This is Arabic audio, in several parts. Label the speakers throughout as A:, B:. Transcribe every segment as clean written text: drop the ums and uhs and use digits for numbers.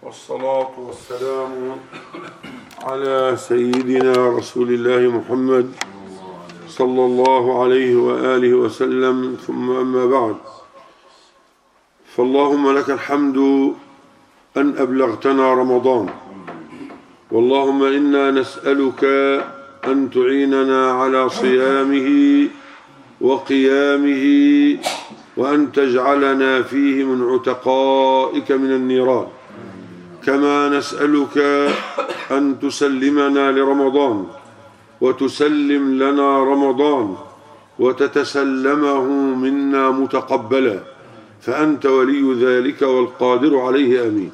A: والصلاة والسلام على سيدنا رسول الله محمد صلى الله عليه وآله وسلم، ثم أما بعد. فاللهم لك الحمد أن أبلغتنا رمضان، واللهم إنا نسألك أن تعيننا على صيامه وقيامه، وأن تجعلنا فيه من عتقائك من النيران. كما نسألك أن تسلمنا لرمضان وتسلم لنا رمضان وتتسلمه منا متقبلا، فأنت ولي ذلك والقادر عليه. آمين.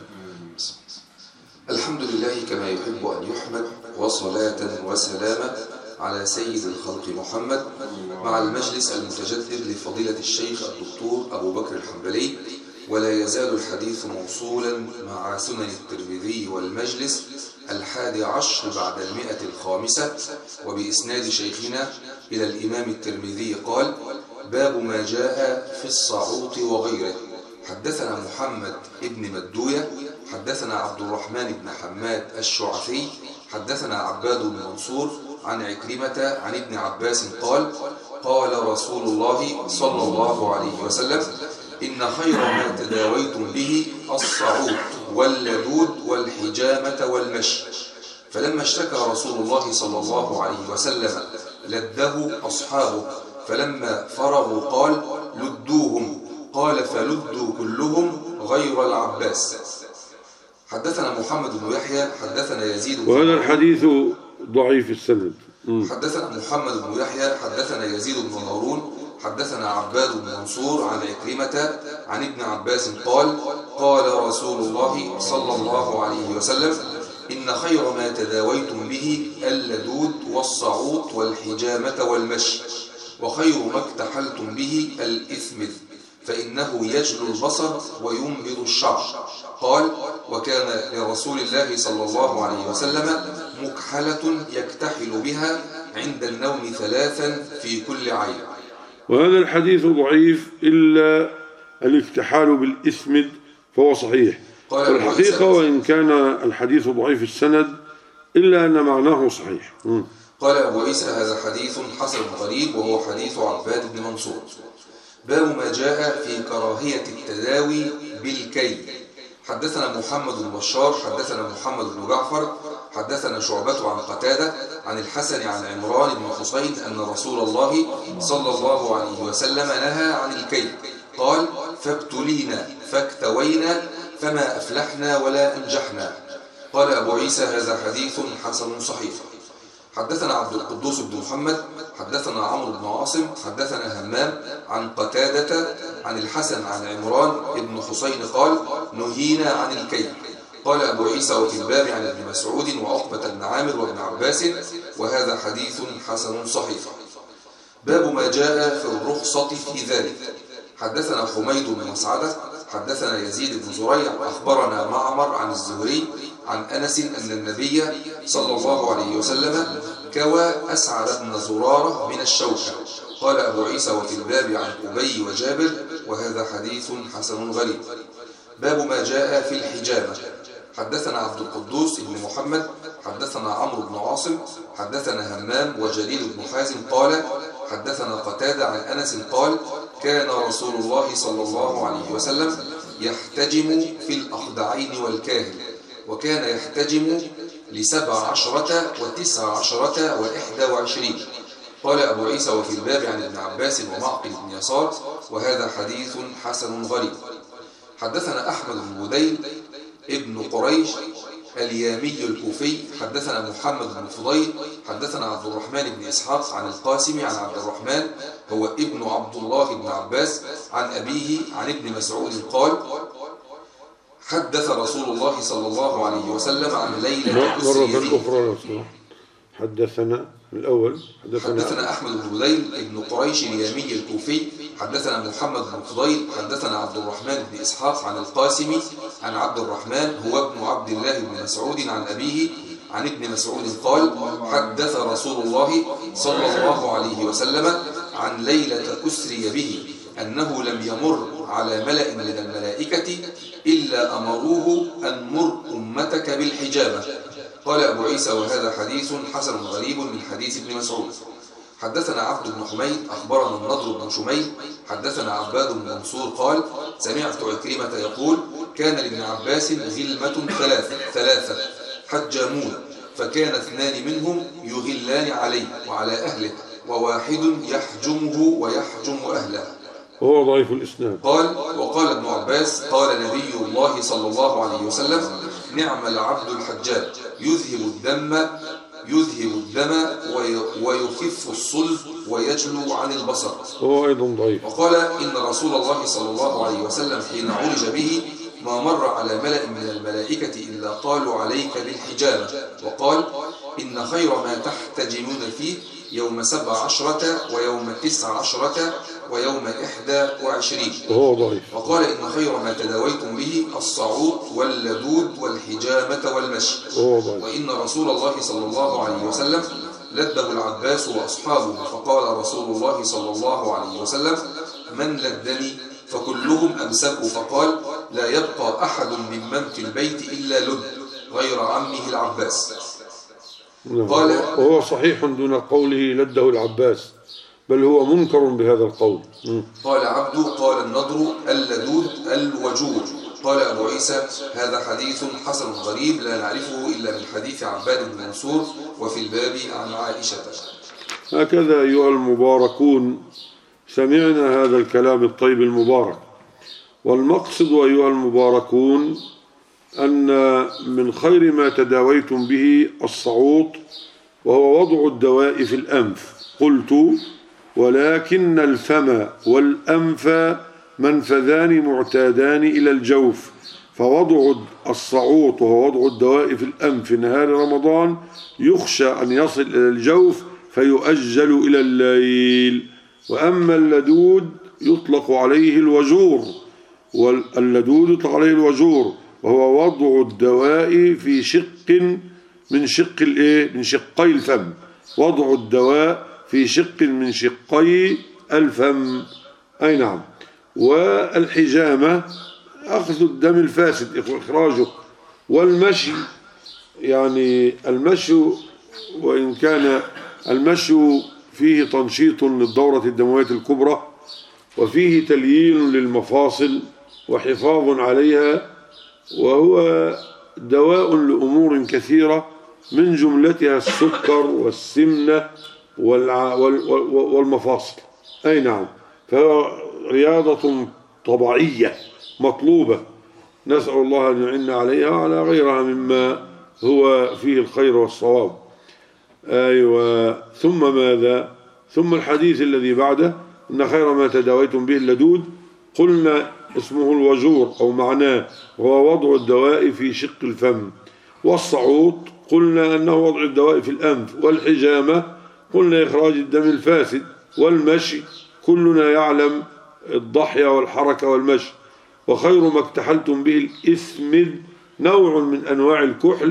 B: الحمد لله كما يحب أن يحمد، وصلاة وسلاما على سيد الخلق محمد، مع المجلس المتجدد لفضيلة الشيخ الدكتور أبو بكر الحنبلي. ولا يزال الحديث موصولا مع سنن الترمذي والمجلس 11 بعد 105، وبإسناد شيخنا إلى الإمام الترمذي قال: باب ما جاء في الصعوط وغيره. حدثنا محمد ابن مدوية، حدثنا عبد الرحمن بن حماد الشعثي، حدثنا عباد بن منصور عن عكرمة عن ابن عباس قال: قال رسول الله صلى الله عليه وسلم: إن خير ما تداويتم به الصعوط واللدود والحجامة والمشي. فلما اشتكى رسول الله صلى الله عليه وسلم لده أصحابه، فلما فرغوا قال: لدوهم. قال: فلدوا كلهم غير العباس. حدثنا محمد بن يحيى حدثنا يزيد،
A: وهذا الحديث ضعيف السند.
B: حدثنا محمد بن يحيى حدثنا يزيد بن هارون حدثنا عباد بن منصور عن عكرمة عن ابن عباس قال: قال رسول الله صلى الله عليه وسلم: إن خير ما تداويتم به اللدود والصعوط والحجامة والمشي، وخير ما اكتحلتم به الإثمذ، فإنه يجلو البصر وينبض الشعر. قال: وكان لرسول الله صلى الله عليه وسلم مكحلة يكتحل بها عند النوم 3 في كل عين.
A: وهذا الحديث ضعيف إلا الاكتحال بالإثمد فهو صحيح. والحقيقة وإن كان الحديث ضعيف السند إلا أن معناه صحيح.
B: قال أبو عيسى: هذا حديث حسن غريب، وهو حديث عباد بن منصور. باب ما جاء في كراهية التداوي بالكي. حدثنا محمد بن بشار حدثنا محمد بن جعفر حدثنا شعبة عن قتادة عن الحسن عن عمران بن حسين أن رسول الله صلى الله عليه وسلم نهى عن الكي. قال: فابتلينا فاكتوينا فما أفلحنا ولا أنجحنا. قال أبو عيسى: هذا حديث حسن صحيح. حدثنا عبد القدوس بن محمد حدثنا عمرو بن عاصم حدثنا همام عن قتادة عن الحسن عن عمران بن حسين قال: نهينا عن الكي. قال أبو عيسى: وفي الباب عن ابن مسعود وعقبة بن عامر وابن عباس، وهذا حديث حسن صحيح. باب ما جاء في الرخصة في ذلك. حدثنا حميد بن مسعدة حدثنا يزيد بن زريع أخبرنا معمر عن الزهري عن أنس أن النبي صلى الله عليه وسلم كوى أسعد بن زرارة من الشوكة. قال أبو عيسى: وفي الباب عن أبي وجابر، وهذا حديث حسن غريب. باب ما جاء في الحجامة. حدثنا عبد القدوس بن محمد حدثنا عمرو بن عاصم حدثنا همام وجليل بن حازم قال: حدثنا قتادة عن أنس قال: كان رسول الله صلى الله عليه وسلم يحتجم في الأخدعين والكاهل، وكان يحتجم ل17 و19 و21. قال أبو عيسى: وفي الباب عن ابن عباس ومعقل بن يسار، وهذا حديث حسن غريب. حدثنا أحمد بن بديل ابن قريش اليامي الكوفي حدثنا محمد بن فضيل حدثنا عبد الرحمن بن إسحاق عن القاسم عن عبد الرحمن هو ابن عبد الله بن عباس عن أبيه عن ابن مسعود قال: حدث رسول الله صلى الله عليه وسلم عن ليلة
A: أسري. حدثنا الأول
B: حدثنا أحمد بن بديل ابن قريش اليامي الكوفي حدثنا محمد بن فضيل حدثنا عبد الرحمن بن إسحاق عن القاسم عن عبد الرحمن هو ابن عبد الله بن مسعود عن أبيه عن ابن مسعود قال: حدث رسول الله صلى الله عليه وسلم عن ليلة أسري به أنه لم يمر على ملأ من الملائكة إلا أمروه أن مر بالحجامة. قال أبو عيسى وهذا حديث حسن غريب من حديث ابن مسعود. حدثنا عبد بن حميد أخبرنا النضر بن شميل حدثنا عباد بن منصور قال سمعت عكرمة يقول كان لابن عباس غلمة ثلاثة حجامون، فكان 2 منهم يغلان عليه وعلى أهله، وواحد يحجمه ويحجم أهله.
A: هو ضعيف الإسناد.
B: وقال ابن عباس قال نبي الله صلى الله عليه وسلم نعم العبد الحجاج يذهب الدم ويخف الصلب ويجلو عن البصر.
A: هو أيضا ضعيف.
B: وقال إن رسول الله صلى الله عليه وسلم حين عرج به ما مر على ملأ من الملائكة إلا قالوا عليك بالحجامة، وقال إن خير ما تحتجمون فيه يوم 17 ويوم 19 ويوم 21.
A: هو ضعيف.
B: وقال إن خير ما تداويتم به الصعود واللدود والحجامة والمشي.
A: هو ضعيف.
B: وإن رسول الله صلى الله عليه وسلم لده العباس وأصحابه، فقال رسول الله صلى الله عليه وسلم من لدني؟ فكلهم أمسكوا، فقال لا يبقى أحد ممن في البيت إلا لد غير عمه العباس.
A: قال هو صحيح دون قوله لده العباس، بل هو منكر بهذا القول.
B: قال عبد قال النضر اللدود الوجود. قال أبو عيسى هذا حديث حسن غريب لا نعرفه إلا من حديث عباد بن منصور وفي الباب عن عائشة.
A: هكذا أيها المباركون سمعنا هذا الكلام الطيب المبارك، والمقصد أيها المباركون أن من خير ما تداويتم به الصعوط، وهو وضع الدواء في الأنف. قلت ولكن الفم والأنف منفذان معتادان إلى الجوف، فوضع الصعوط وهو وضع الدواء في الأنف نهار رمضان يخشى أن يصل إلى الجوف فيؤجل إلى الليل. وأما اللدود يطلق عليه الوجور، واللدود يطلق عليه الوجور، وهو وضع الدواء في شق من شقي الفم، وضع الدواء في شق من شقي الفم. أي نعم. والحجامة أخذ الدم الفاسد إخراجه، والمشي يعني المشي، وإن كان المشي فيه تنشيط للدورة الدموية الكبرى وفيه تليين للمفاصل وحفاظ عليها، وهو دواء لأمور كثيرة من جملتها السكر والسمنة والمفاصل. أي نعم. فهو رياضة طبيعية مطلوبة، نسأل الله أن يعيننا عليها وعلى غيرها مما هو فيه الخير والصواب. أيوة. ثم ماذا؟ ثم الحديث الذي بعده إن خير ما تداويتم به اللدود، قلنا اسمه الوجور أو معناه هو وضع الدواء في شق الفم. والصعوط قلنا أنه وضع الدواء في الأنف. والحجامة قلنا إخراج الدم الفاسد. والمشي كلنا يعلم الضحية والحركة والمشي. وخير ما اكتحلتم به الإسمد، نوع من أنواع الكحل،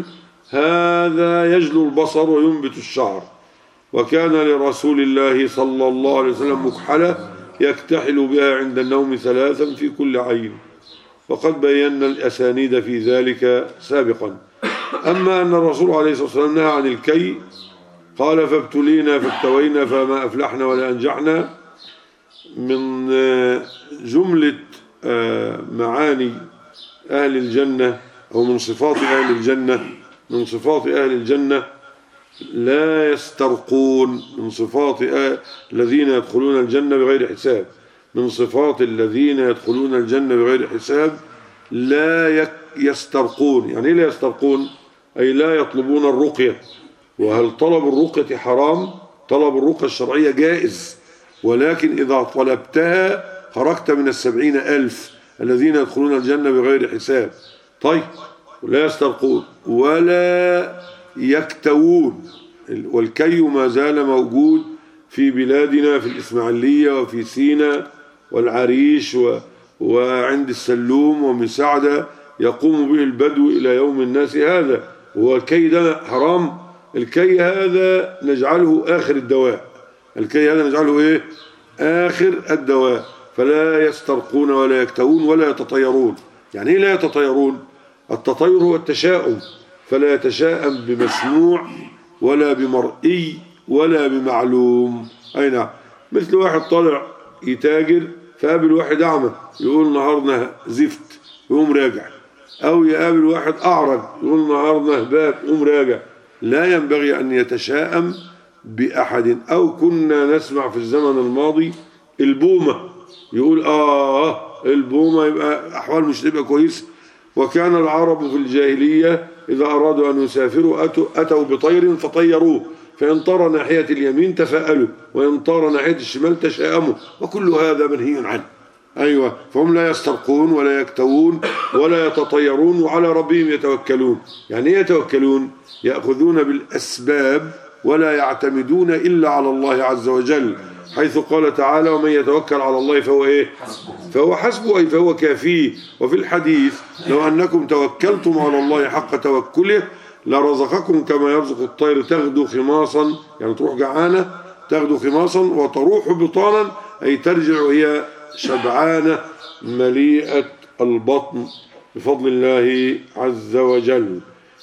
A: هذا يجلو البصر وينبت الشعر. وكان لرسول الله صلى الله عليه وسلم مكحلة يكتحل بها عند النوم 3 في كل عين، وقد بينا الأسانيد في ذلك سابقا. أما أن الرسول عليه الصلاة والسلام نهى عن الكي، قال فابتلينا فاكتوينا فما أفلحنا ولا أنجحنا، من جملة معاني أهل الجنة أو من صفات أهل الجنة، من صفات أهل الجنة لا يسترقون، من صفات الذين يدخلون الجنة بغير حساب، من صفات الذين يدخلون الجنة بغير حساب لا يسترقون. يعني لا يسترقون أي لا يطلبون الرقية. وهل طلب الرقية حرام؟ طلب الرقية الشرعية جائز، ولكن إذا طلبتها خرجت من 70,000 الذين يدخلون الجنة بغير حساب. طيب، لا يسترقون ولا يكتوون. والكي ما زال موجود في بلادنا، في الإسماعيلية وفي سيناء والعريش وعند السلوم ومساعدة يقوم به البدو إلى يوم الناس هذا. هو الكي ده حرام؟ الكي هذا نجعله آخر الدواء. الكي هذا نجعله إيه؟ آخر الدواء. فلا يسترقون ولا يكتوون ولا يتطيرون. يعني إيه لا يتطيرون؟ التطير هو التشاؤم، فلا يتشاءم بمسموع ولا بمرئي ولا بمعلوم. أي نعم. مثل واحد طالع يتاجر فقابل واحد أعمى يقول نهارنا زفت يقوم راجع، أو يقابل واحد أعرج يقول نهارنا هباب يقوم راجع. لا ينبغي أن يتشاءم بأحد. أو كنا نسمع في الزمن الماضي البومة يقول البومة، يبقى أحوال مش تبقى كويس. وكان العرب في الجاهلية إذا أرادوا أن يسافروا أتوا بطير فطيروه، فإن طار ناحية اليمين تفاءلوا وإن طار ناحية الشمال تشاءموا، وكل هذا منهي عنه. أيوة. فهم لا يسترقون ولا يكتوون ولا يتطيرون وعلى ربهم يتوكلون. يعني ايه يتوكلون؟ يأخذون بالأسباب ولا يعتمدون إلا على الله عز وجل، حيث قال تعالى ومن يتوكل على الله فهو ايه؟ فهو حسبه، أي فهو كافيه. وفي الحديث لو أنكم توكلتم على الله حق توكله لرزقكم كما يرزق الطير تغدو خماصا، يعني تروح جعانة تغدو خماصا وتروح بطانا، أي ترجع وهي شبعانة مليئة البطن بفضل الله عز وجل.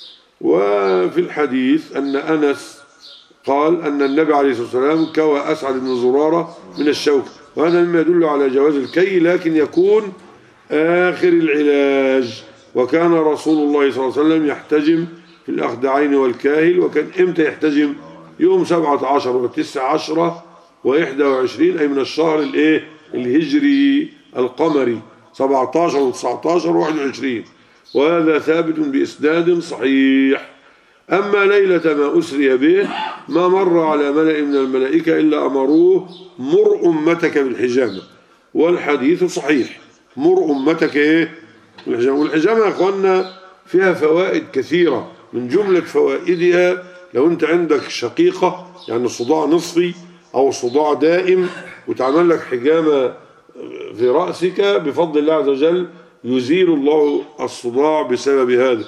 A: وفي الحديث أن أنس قال أن النبي عليه الصلاة والسلام كوى أسعد بن زرارة من الشوك، وهذا مما يدل على جواز الكي، لكن يكون آخر العلاج. وكان رسول الله صلى الله عليه وسلم يحتجم في الأخدعين والكاهل. وكان إمتى يحتجم؟ يوم 17 و19 و21، أي من الشهر الهجري القمري 17 و19 و21، وهذا ثابت بإسناد صحيح. أما ليلة ما أسري به ما مر على ملأ من الملائكة إلا أمروه مر أمتك بالحجامة، والحديث صحيح. مر أمتك بالحجامة. والحجامة يا أخوانا فيها فوائد كثيرة، من جملة فوائدها لو أنت عندك شقيقة يعني صداع نصفي أو صداع دائم وتعمل لك حجامة في رأسك بفضل الله عز وجل يزيل الله الصداع بسبب هذا.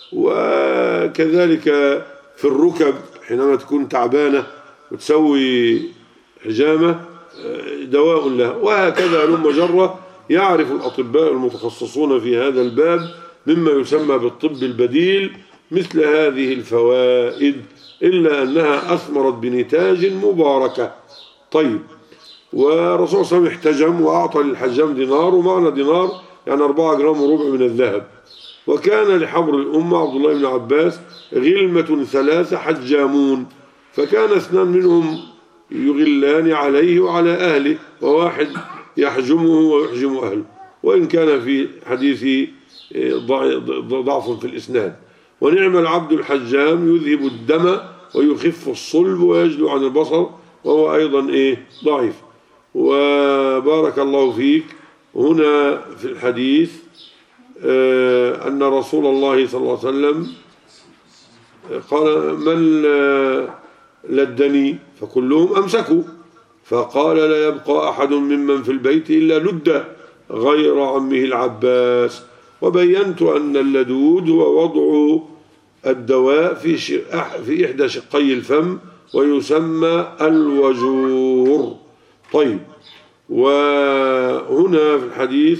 A: وكذلك في الركب حينما تكون تعبانة وتسوي حجامة دواء لها. وهكذا لما جرة يعرف الأطباء المتخصصون في هذا الباب مما يسمى بالطب البديل مثل هذه الفوائد، إلا أنها أثمرت بنتاج مباركة. طيب. ورسول صلى الله عليه وسلم احتجم وأعطى للحجام دينار، ومعنى دينار يعني 4 جرام وربع من الذهب. وكان لحبر الأمة عبد الله بن عباس غلمة 3 حجامون، فكان 2 منهم يغلان عليه وعلى أهله، وواحد يحجمه ويحجم أهله، وإن كان في حديث ضعف في الإسناد. ونعم العبد الحجام يذهب الدم ويخف الصلب ويجلو عن البصر، وهو أيضا ضعيف. وبارك الله فيك. هنا في الحديث أن رسول الله صلى الله عليه وسلم قال من لدني فكلهم أمسكوا، فقال لا يبقى أحد ممن في البيت إلا لد غير عمه العباس. وبينت أن اللدود هو وضع الدواء في إحدى شقي الفم ويسمى الوجور. طيب. وهنا في الحديث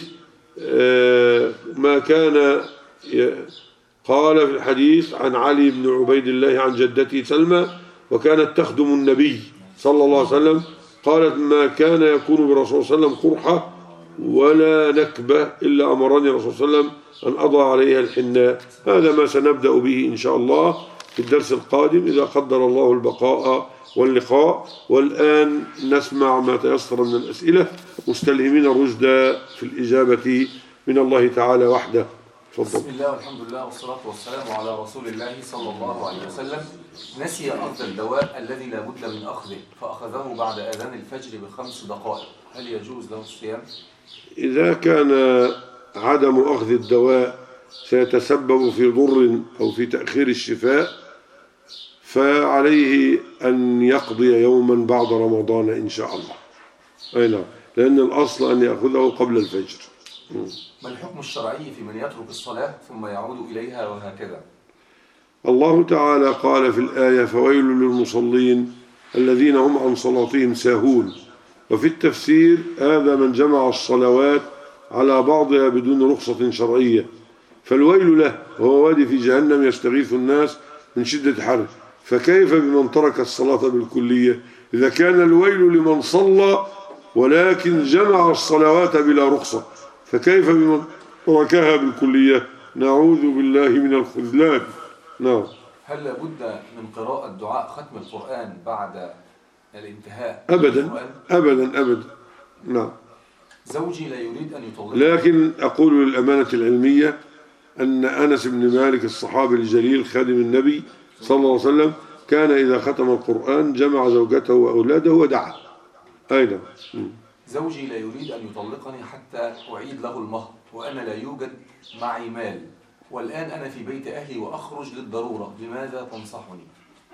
A: ما كان قال في الحديث عن علي بن عبيد الله عن جدته سلمى وكانت تخدم النبي صلى الله عليه وسلم، قالت ما كان يكون برسول صلى الله عليه وسلم قرحة ولا نكبة إلا أمرني الرسول صلى الله عليه وسلم أن أضع عليها الحناء. هذا ما سنبدأ به إن شاء الله في الدرس القادم إذا قدر الله البقاء واللقاء. والآن نسمع ما تيسر من الأسئلة مستلهمين الرشد في الإجابة من الله تعالى وحده.
C: بسم الله والحمد لله والصلاة والسلام على رسول الله صلى الله عليه وسلم. نسي أخذ الدواء الذي لا بد من أخذه فأخذه بعد أذان الفجر ب5 دقائق، هل يجوز له الصيام؟
A: إذا كان عدم أخذ الدواء سيتسبب في ضر أو في تأخير الشفاء فعليه أن يقضي يوما بعد رمضان إن شاء الله. أي نعم، لأن الأصل أن يأخذه قبل الفجر.
C: ما الحكم الشرعي في من يترك الصلاة ثم يعود إليها وهكذا؟
A: الله تعالى قال في الآية فويل للمصلين الذين هم عن صلاتهم ساهون. وفي التفسير هذا من جمع الصلوات على بعضها بدون رخصة شرعية، فالويل له، وهو وادي في جهنم يستغيث الناس من شدة حره. فكيف بمن ترك الصلاة بالكلية؟ إذا كان الويل لمن صلى ولكن جمع الصلوات بلا رخصة، فكيف بمن تركها بالكلية؟ نعوذ بالله من الخذلان. نعم.
C: هل لابد من قراءة دعاء ختم القرآن بعد الانتهاء؟
A: أبدا أبدا أبدا. نعم.
C: زوجي لا يريد أن يطلق،
A: لكن أقول للأمانة العلمية أن أنس بن مالك الصحابي الجليل خادم النبي صلى الله عليه وسلم كان إذا ختم القرآن جمع زوجته وأولاده ودعا. أين؟
C: زوجي لا يريد أن يطلقني حتى أعيد له المهر، وأنا لا يوجد معي مال، والآن أنا في بيت أهلي وأخرج للضرورة، لماذا تنصحني؟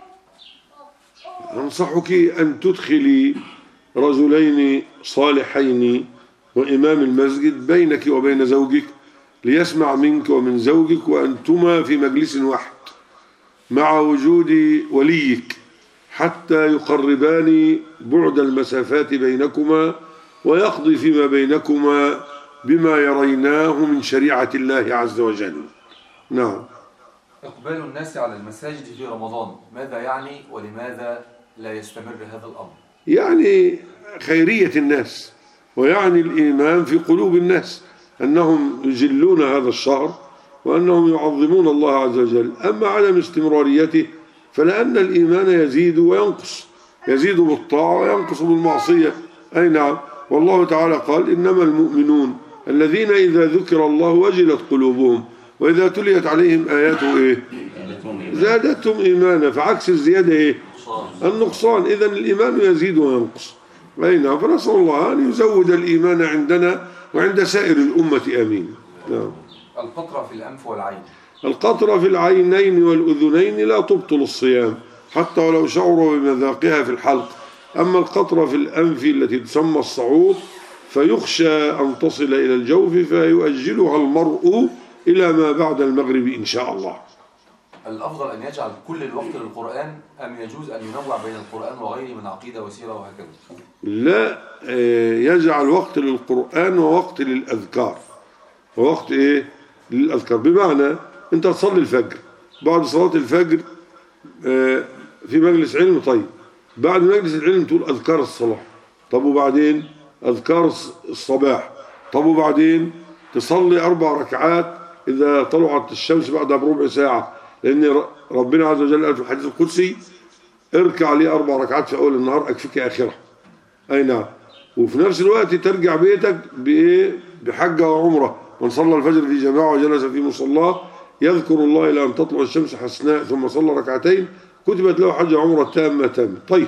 A: أنصحك أن تدخلي رجلين صالحين وإمام المسجد بينك وبين زوجك ليسمع منك ومن زوجك وأنتما في مجلس واحد مع وجود وليك حتى يقربان بعد المسافات بينكما ويقضي فيما بينكما بما يريناه من شريعة الله عز وجل. نعم.
C: إقبال الناس على المساجد في رمضان ماذا يعني، ولماذا لا يستمر هذا الأمر؟
A: يعني خيرية الناس، ويعني الإيمان في قلوب الناس أنهم يجلون هذا الشهر وأنهم يعظمون الله عز وجل. أما عدم استمراريته فلأن الإيمان يزيد وينقص، يزيد بالطاعة وينقص بالمعصية. أي نعم. والله تعالى قال إنما المؤمنون الذين إذا ذكر الله وجلت قلوبهم وإذا تليت عليهم آياته إيه؟ زادتهم إيمانا. فعكس الزيادة إيه؟ النقصان. إذن الإيمان يزيد وينقص. أي نعم. فنسأل الله أن يزود الإيمان عندنا وعند سائر الأمة. آمين. نعم.
C: القطرة في الأنف والعين.
A: القطرة في العينين والأذنين لا تبطل الصيام حتى ولو شعر بمذاقها في الحلق. أما القطرة في الأنف التي تسمى الصعود فيخشى أن تصل إلى الجوف فيؤجلها المرء إلى ما بعد المغرب إن شاء الله.
C: الأفضل أن يجعل كل الوقت للقرآن أم يجوز أن ينوع بين القرآن وغيره من عقيدة وسيرة وهكذا؟
A: لا، يجعل وقت للقرآن ووقت للأذكار. ووقت إيه؟ للأذكار. بمعنى أنت تصلي الفجر، بعد صلاة الفجر في مجلس علم، طيب بعد مجلس العلم تقول أذكار الصلاة، طب وبعدين أذكار الصباح، طب وبعدين تصلي 4 ركعات إذا طلعت الشمس بعدها بربع ساعة، لأن ربنا عز وجل قال في الحديث القدسي اركع لي 4 ركعات في أول النهار أكفيك آخرة. أي نعم. وفي نفس الوقت ترجع بيتك بحجة وعمرة. من صلى الفجر في جماعة وجلس في مصلاه يذكر الله إلى أن تطلع الشمس حسناء ثم صلى ركعتين كتبت له حجة عمرة تامة. طيب،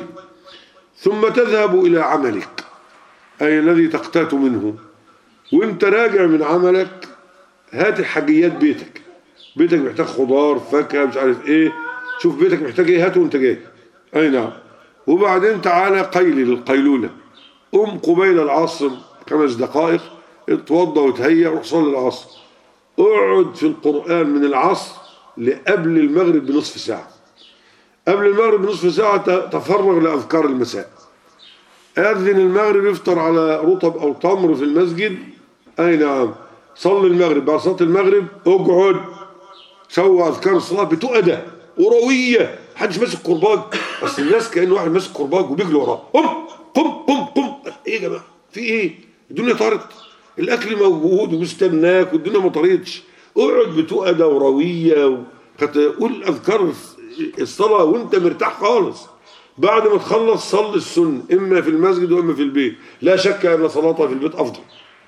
A: ثم تذهب إلى عملك أي الذي تقتات منه، وانت راجع من عملك هات حاجيات بيتك. بيتك محتاج خضار فاكهة مش عارف ايه، شوف بيتك محتاج ايه هاته وانت جاي. اي نعم. وبعدين تعالى قيلي للقيلولة، قم قبيل العصر 5 دقائق، اتوضى وتهيأ وروح صلي العصر. اقعد في القرآن من العصر لقبل المغرب بنصف ساعة. قبل المغرب بنصف ساعة تفرغ لأذكار المساء. أذن المغرب افطر على رطب أو تمر في المسجد. أي نعم. صلي المغرب، بعد صلاة المغرب اقعد سوى أذكار الصلاة بتؤدى وروية، محدش ماسك كرباج. أصل الناس كأن واحد ماسك كرباج وبيجري وراه، قم قم قم قم. إيه يا جماعة؟ في إيه؟ الدنيا طارت، الأكل موجود ومستناك والدنيا ما طارتش. اقعد بتؤدى وروية قول أذكار الصلاة وانت مرتاح خالص. بعد ما تخلص صلي السنة إما في المسجد وإما في البيت. لا شك أن صلاتها في البيت أفضل،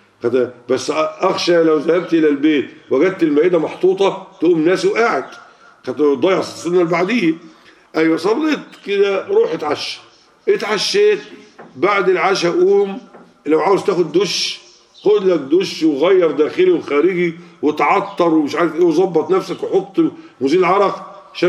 A: بس أخشى لو ذهبت إلى البيت وجدت المائدة محطوطة تقوم ناسي وقاعد تضيع السنة البعدية. أيوة، صليت كده روح اتعشى، اتعشيت بعد العشاء قوم لو عاوز تاخد دش خد لك دش وغير داخلي وخارجي وتعطر ومش عارف ايه وظبط نفسك وحط مزيل عرق عشان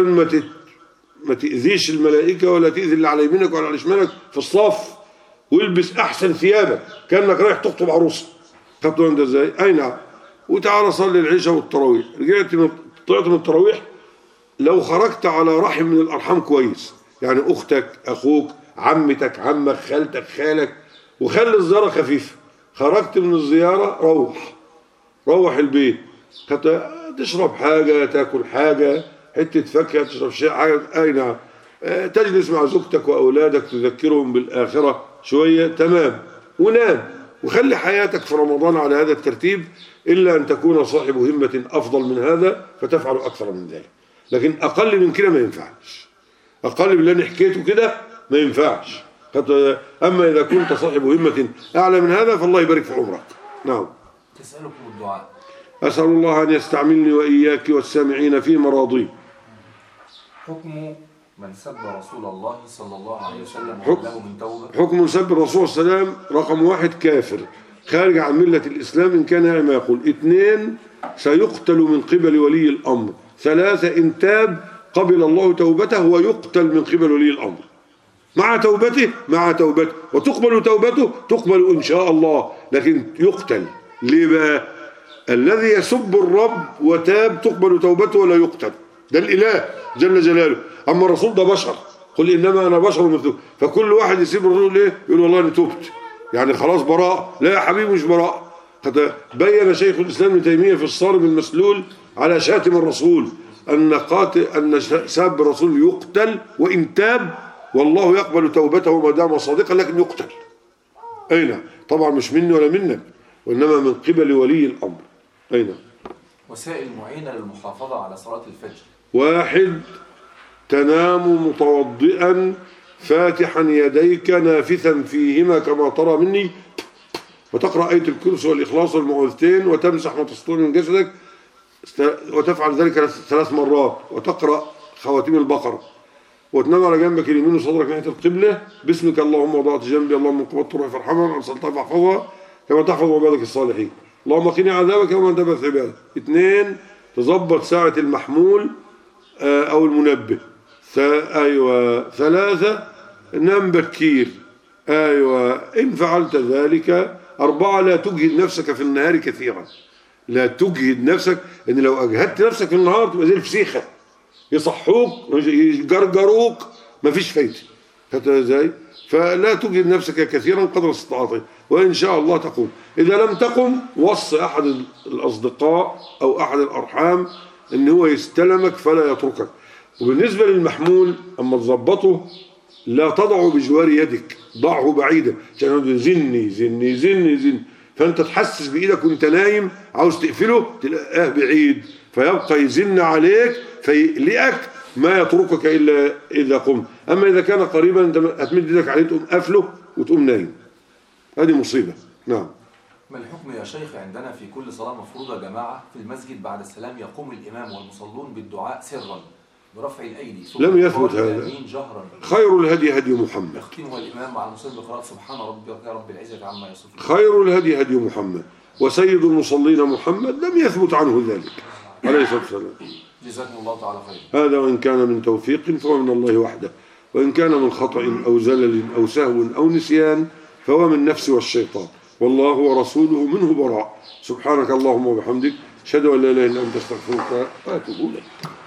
A: ما تأذيش الملائكة ولا تأذي اللي على يمينك ولا على شمالك في الصف. والبس أحسن ثيابك كأنك رايح تخطب عروسة. خدتوا انت ازاي؟ اي نعم. وتعالى صلي العشاء والتراويح. طلعت من التراويح، لو خرجت على رحم من الارحام كويس، يعني اختك اخوك عمتك عمك خالتك خالك، وخلي الزياره خفيفه. خرجت من الزياره روح البيت، تشرب حاجة، تاكل حاجة، حتة فاكهة، تشرب شيء حاجة، أي نعم. تجلس مع زوجتك وأولادك تذكرهم بالآخرة شوية، تمام، ونام، وخلي حياتك في رمضان على هذا الترتيب، إلا أن تكون صاحب همة أفضل من هذا فتفعل أكثر من ذلك. لكن أقل من كده ما ينفعش، أقل من اللي أنا حكيته كده ما ينفعش. أما إذا كنت صاحب همة أعلى من هذا فالله يبارك في عمرك. نعم.
C: تسألكم الدعاء.
A: أسأل الله أن يستعملني وإياك والسامعين في مراضيه.
C: حكم من سب رسول الله صلى الله عليه وسلم وله من توبة.
A: حكم سب الرسول صلى الله عليه وسلم: رقم 1 كافر خارج عن ملة الإسلام إن كان ما يقول. 2 سيقتل من قبل ولي الأمر. 3 إن تاب قبل الله توبته ويقتل من قبل ولي الأمر مع توبته وتقبل توبته، تقبل إن شاء الله، لكن يقتل. ليه بقى؟ الذي يسب الرب وتاب تقبل توبته ولا يقتل، ده الإله جل جلاله. أما الرسول ده بشر، قل إنما أنا بشر مثلكم. فكل واحد يسيب الرسول ليه؟ يقول والله أنا تبت، يعني خلاص براء. لا يا حبيبي مش براء. بين شيخ الإسلام ابن تيمية في الصارم المسلول على شاتم الرسول أن ساب الرسول يقتل وإن تاب، والله يقبل توبته ما دام صادقا، لكن يقتل. أين؟ طبعا مش مني ولا منك، وإنما من قبل ولي الأمر. أين؟
C: وسائل معينة للمحافظة على صلاة الفجر.
A: 1 تنام متوضئا فاتحا يديك نافثا فيهما كما ترى مني، وتقرأ آية الكرسي والإخلاص والمعوذتين، وتمسح ما تسطر من جسدك، وتفعل ذلك 3 مرات، وتقرأ خواتيم البقرة، وتنام على جنبك اليمين وصدرك ناحية القبلة، باسمك اللهم وضعت جنبي، اللهم قبضت روحي فارحمها، أرسلتها فاحفظها كما تحفظ عبادك الصالحين، اللهم قني عذابك يوم أن تبعث عبادك. 2 تظبط ساعة المحمول أو المنبه. أيوة. 3 نام بكير. أيوة إن فعلت ذلك. 4 لا تجهد نفسك في النهار كثيرا. لا تجهد نفسك، إن لو أجهدت نفسك في النهار تبقى زي الفسيخة، يصحوك يجرجروك مفيش فايدة. فهمت ازاي؟ فلا تجهد نفسك كثيرا قدر استطاعتك، وإن شاء الله تقوم. إذا لم تقم وصي أحد الأصدقاء أو أحد الأرحام إن هو يستلمك فلا يتركك. وبالنسبة للمحمول أما تظبطه لا تضعه بجوار يدك، ضعه بعيدا عشان زني زني زني زني، فأنت تحسس بإيدك وأنت نايم عاوز تقفله تلاقيه بعيد، فيبقى يزن عليك فيقلقك ما يتركك إلا إذا قمت. أما إذا كان قريبا أنت هتمد يدك عليه تقوم قافله وتقوم نايم، هذه مصيبة. نعم.
C: ما الحكم يا شيخ عندنا في كل صلاة مفروضة جماعة في المسجد بعد السلام يقوم الإمام والمصلون بالدعاء سرا برفع الأيدي؟
A: لم يثبت هذا. خير الهدي هدي محمد.
C: يختمها الإمام مع المصلين بقراءة سبحان ربك رب العزة عما يصفون.
A: خير الهدي هدي محمد وسيد المصلين محمد، لم يثبت عنه ذلك عليه الصلاة والسلام.
C: جزاكم الله تعالى خير.
A: هذا وإن كان من توفيق فهو من الله وحده، وإن كان من خطأ أو زلل أو سهو أو نسيان فهو من نفس والشيطان، والله ورسوله منه براء. سبحانك اللهم وبحمدك، أشهد أن لا إله إلا أنت، أستغفرك وأتوب إليك.